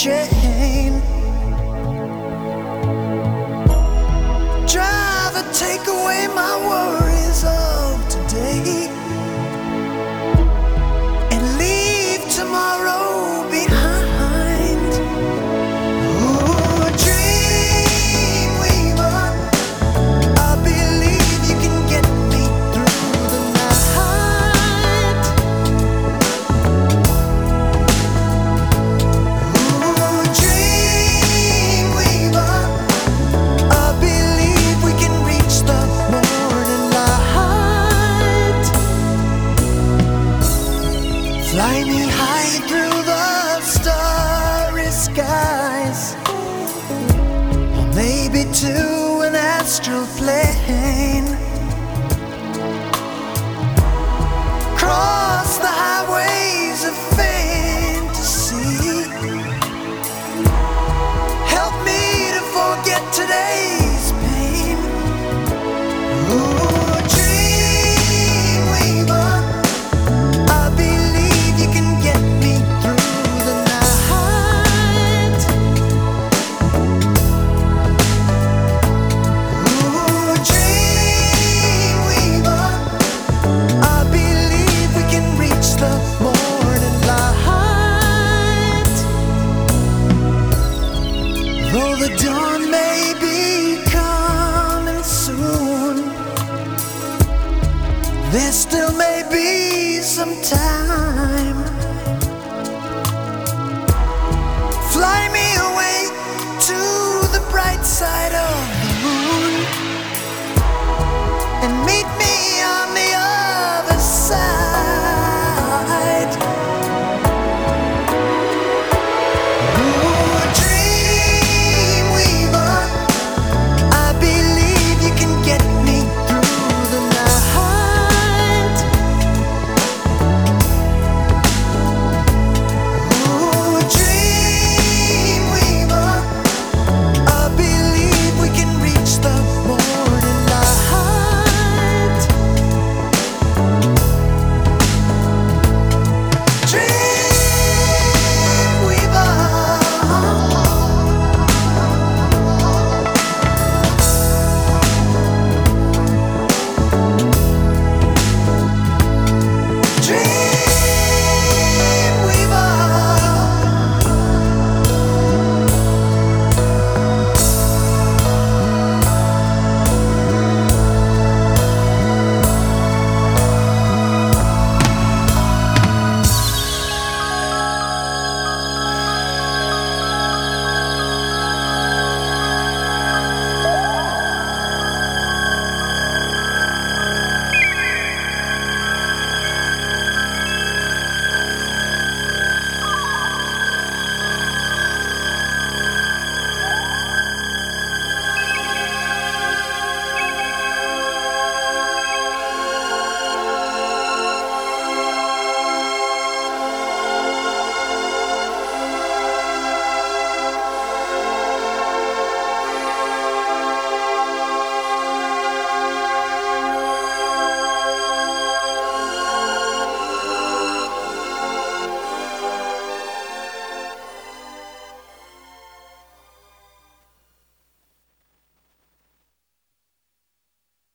chain. Driver, take away my worries of today and leave tomorrow behind. Oh, dreamweaver, I believe you can get me through the night. Oh, dreamweaver, I believe we can reach the morning light. Fly me high through the starry skies, or maybe to an astral plane. Cross the highways of fantasy. Help me to forget today's pain. Oh, dreamweaver, I believe you can get me through the night. Oh, dreamweaver, I believe we can reach the morning light. Though the dawn may be coming soon, there still may be some time.